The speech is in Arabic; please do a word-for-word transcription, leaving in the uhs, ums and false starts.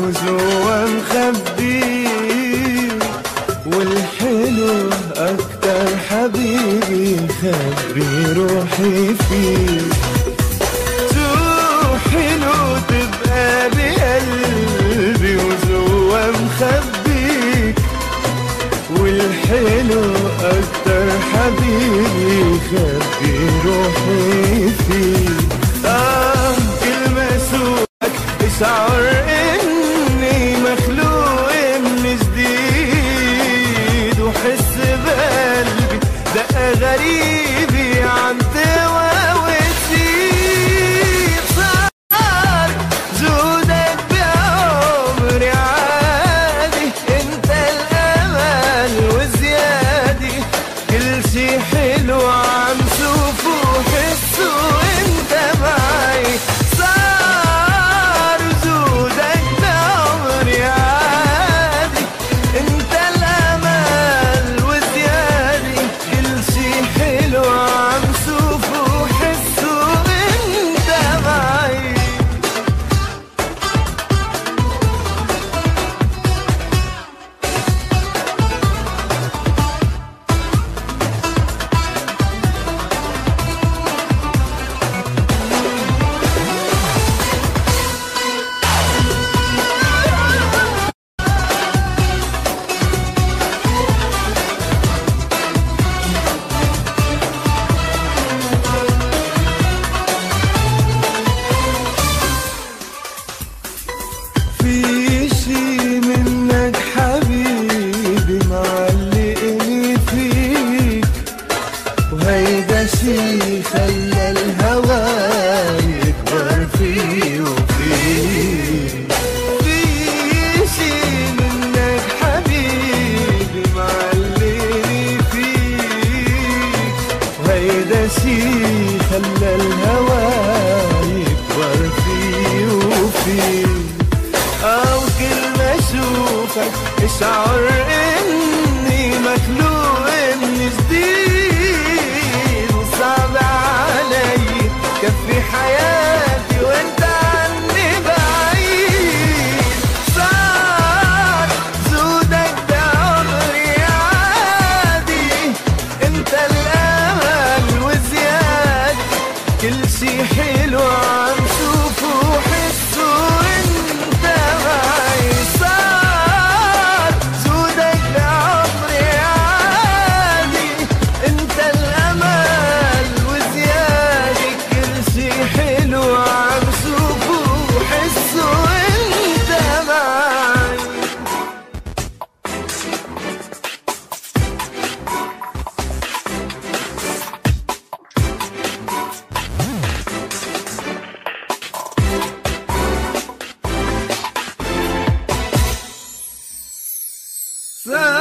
وجوا مخبيك، والحلو أكتر حبيبي خبي روحي فيك. شو حلو تبقى بقلبي وجوا مخبيك، والحلو أكتر حبيبي خبي روحي فيك. آه كل ما أشوفك اشعر إني مخلوق من جديد، وحس بقلبي دقة غريبة عم تواوي تصير. صار جودك بعمري عادي، انت الأمل وزيادة، كل شي حلو عم شوفه وحسه وانت معي. صار وجودك بعمري عادي، انت الأمل وزيادة، كل شي حلو عم شوفه وحسه وانت معي. في شي منك حبيبي معلقني فيك، وهيدا شي خلى الهوى يكبر فيه وفيك. في شي منك حبيبي معلقني فيك، وهيدا شي خلى الهوى يكبر فيه وفيك. أو كل ما أشوفك اشعر إني مخلوق من جديد، وصعب علي كفي حياتي وانت عني بعيد. صار جودك بعمري عادي، انت الأمل وزيادة، كل شي حلو عم شوفه وحسه وانت معي. صار جودك بعمري عادي، انت الأمل وزيادة، كل شي حلو عم شوفه وحسه وانت معي. صار